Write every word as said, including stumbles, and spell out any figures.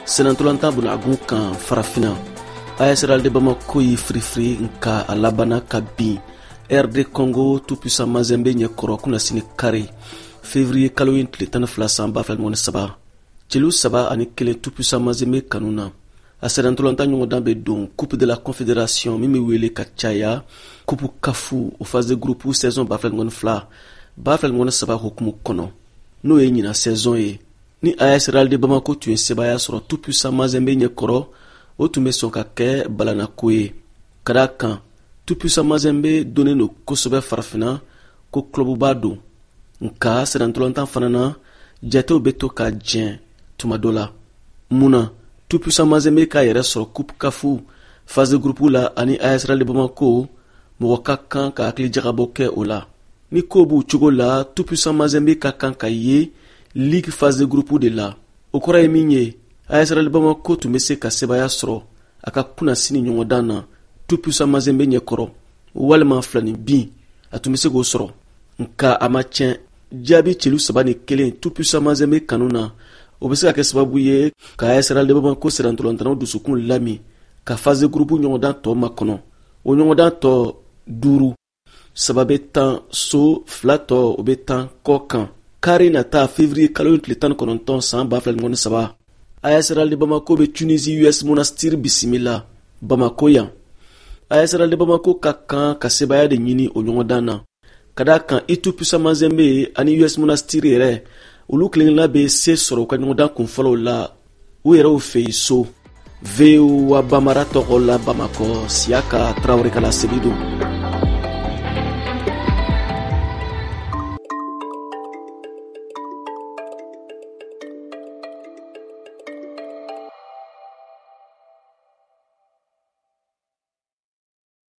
senantolanta bunagun kan farafina A S R de Bamako yi frifri nka alabana kabi R D Congo tout puissant Mazembe nye koro kuna sini kari février kalo yin tile tan fila san ba fila saba celu saba ani kelen tout puissant Mazembe kanuna a senantolanta ɲɔgɔn dan be don coupe de la confédération min be wele ka caya coupe kafu o phase de groupe saison ba fila fila ba fila saba hukumu kono n'o ye ɲina saison ye ni A S R de Bamako tun ye sebaya sɔrɔ tout puissant Mazembe nye kɔrɔ o tun be sɔn ka kɛ balanako ye ka da kan tout puissant Mazembe donnen no kosɛbɛ farafina ko clubba don nka senantolanta fana na jatew be to ka jɛn tuma dɔ la muna tout puissant Mazembe ka yɛrɛ sɔrɔ coupe kafu phase de groupe la ani A S R de Bamako mɔgɔ ka kan ka hakili jagabɔ kɛ o la ni ko b'u cogo la tout puissant Mazembe ka kan ka ye Ligue phase de groupe de la o kɔrɔ ye min ye A S R de Bamako tun be se ka sebaya sɔrɔ a ka kuna sini ɲɔgɔn dan na tout puissant Mazembe ɲɛkɔrɔ walima filani bin a tun be se k'o sɔrɔ nka a ma tiɲɛ jaabi celu saba ni kelen tout puissant Mazembe kanu na o be se ka kɛ sababu ye ka A S R de Bamako serantolantanaw dusukun lami ka phase de groupe ɲɔgɔn dan tɔ makɔnɔ o ɲɔgɔn dan tɔ duuru saba be tan so fila tɔ o be tan kɔ kan kari na taa février kalo tile tan kɔnɔntɔn san ba fila ni saba A S R de Bamako be Tunisie U S Monastir bisimila Bamako yan A S R de Bamako ka kan ka sebaya de ɲini o ɲɔgɔn dan na ka da kan i tout puissant Mazembe ani U S Monastir yɛrɛ olu kelenkelenna be se sɔrɔ u ka ɲɔgɔn dan kunfɔlɔw la u yɛrɛw fɛ yen so V O A Bamara tɔgɔ la Bamako Siaka Traoré kala segido